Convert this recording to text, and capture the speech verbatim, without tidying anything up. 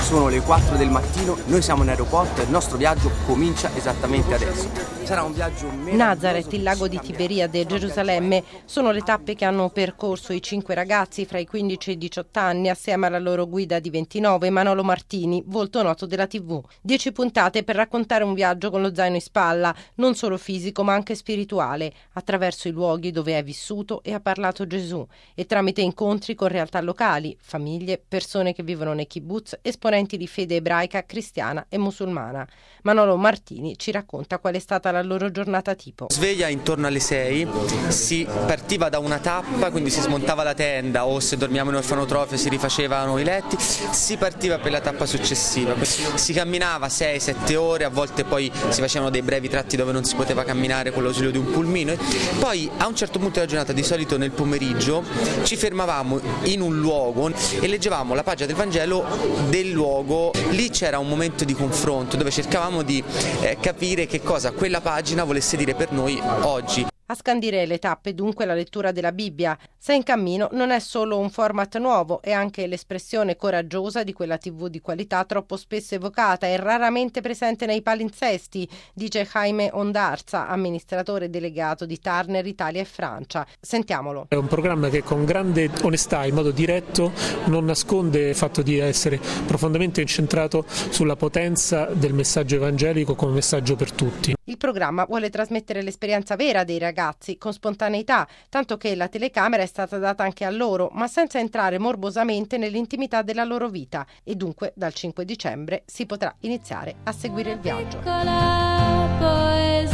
Sono le quattro del mattino, noi siamo in aeroporto e il nostro viaggio comincia esattamente adesso. Sarà un viaggio meraviglioso. Nazareth, il lago di Tiberiade e Gerusalemme sono le tappe che hanno percorso i cinque ragazzi fra i quindici e i diciotto anni assieme alla loro guida di ventinove, Manolo Martini, volto noto della tivù. Dieci puntate per raccontare un viaggio con lo zaino in spalla, non solo fisico ma anche spirituale, attraverso i luoghi dove è vissuto e ha parlato Gesù e tramite incontri con realtà locali, famiglie, persone che vivono nei kibbutz, esponenti di fede ebraica, cristiana e musulmana. Manolo Martini ci racconta qual è stata la loro giornata tipo. Sveglia intorno alle sei, si partiva da una tappa, quindi si smontava la tenda o se dormiamo in orfanotrofio si rifacevano i letti, si partiva per la tappa successiva. Si camminava sei sette ore, a volte poi si facevano dei brevi tratti dove non si poteva camminare con l'ausilio di un pulmino. Poi a un certo punto della giornata, di solito nel pomeriggio, ci fermavamo in un luogo e leggevamo la pagina del Vangelo del luogo. Lì c'era un momento di confronto dove cercavamo di eh, capire che cosa quella pagina volesse dire per noi oggi. A scandire le tappe dunque la lettura della Bibbia. Sei in cammino non è solo un format nuovo, è anche l'espressione coraggiosa di quella tivù di qualità troppo spesso evocata e raramente presente nei palinsesti, dice Jaime Ondarza, amministratore delegato di Turner Italia e Francia. Sentiamolo. È un programma che con grande onestà, in modo diretto, non nasconde il fatto di essere profondamente incentrato sulla potenza del messaggio evangelico come messaggio per tutti. Il programma vuole trasmettere l'esperienza vera dei ragazzi con spontaneità, tanto che la telecamera è stata data anche a loro, ma senza entrare morbosamente nell'intimità della loro vita e dunque dal cinque dicembre si potrà iniziare a seguire il viaggio.